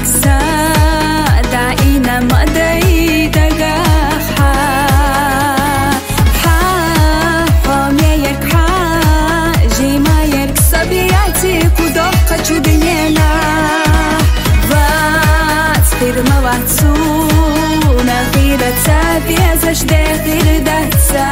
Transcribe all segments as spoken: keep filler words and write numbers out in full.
دكسا دعينا مدي دقاح حا حامي يركحا جيما يرك صبياتي كودوخا چودنينا وات فيرما واتسو نغيرة تابيزش دي غير دهتسا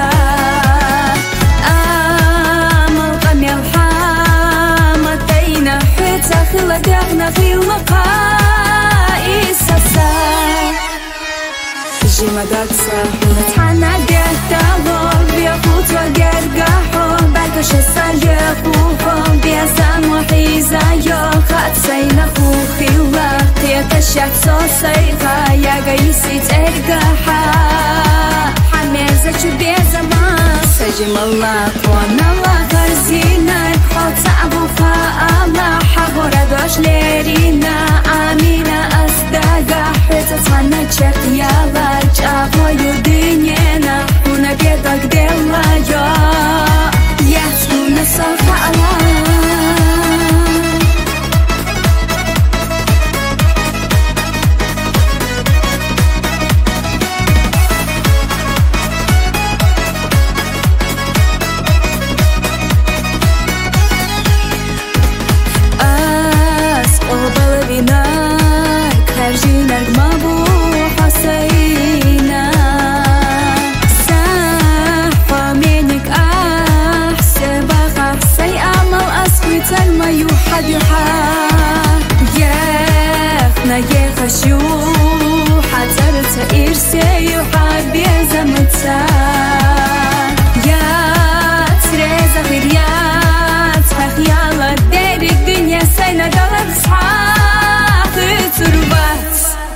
خلقنا في المقاييس السار جيما داكسا ونتحنى قهتاهم بيخوت وقرقاحهم بعدش السار يخوفهم بيزان وحيزا يوخات سينا خوخي وقيت الشاك صوصيغا يا قيسي ترقاحا حميزة بيزا ما سجم الله قوانا الله غرزينك حوت صعبو فاما حبوردوش ليرينا آمينا أصدقا حتتانا تشك يالا جابو يدينينا هنا بيدك ديلا يا يحسونا صفا الله ياخنا يخشو حترت إرسي يحب يزمتسا يا تريزا غيريات فخيالة ديرك دنيا سينا دلق صحاق تربات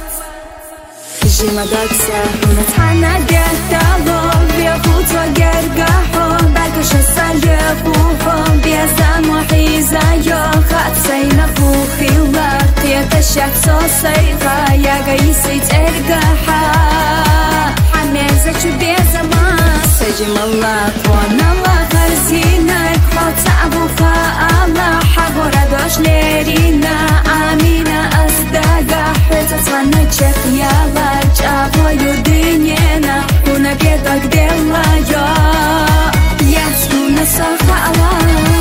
جيما داكسا ونتحنى قهتالهم بيخوت وقرقاحهم بعدش السال يخوفهم بيزان وحيزا يوخات سينا خوخي وقيت الشاك صوصيغا يا قيسي ترقاحا حميزة بيزا ما سجم الله قوانا الله غرزينك حوت صعبو فاما حبوردوش ليرينا آمينا أصدقا حتتانا تشك يالا جابو يدينينا هنا بيدك ديلا يا يحسونا صفا الله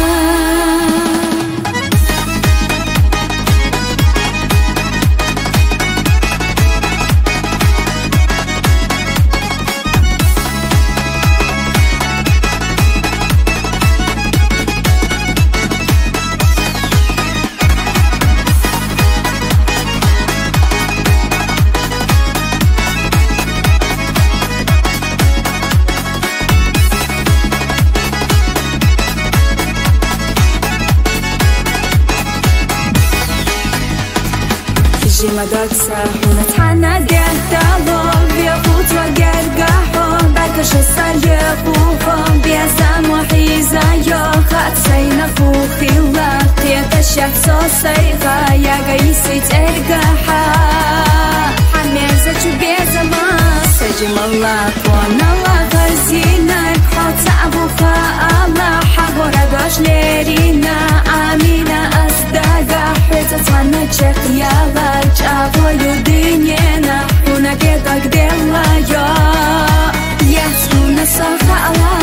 جيما داكسا ونتحنى قهتالهم بيخوت وقرقاحهم بعدش السار يخوفهم بيزان وحيزا يوخات سينا خوخي وقيت الشاك صوصيغا يا قيسي ترقاحا حميزة بيزا ما سجم الله قوانا الله غرزينك حوت صعبو فاما حبوردوش ليرينا آمينا أصدقا حتتانا تشك يالا جابو يدينينا هنا بيدك ديلا يا يحسونا صفا الله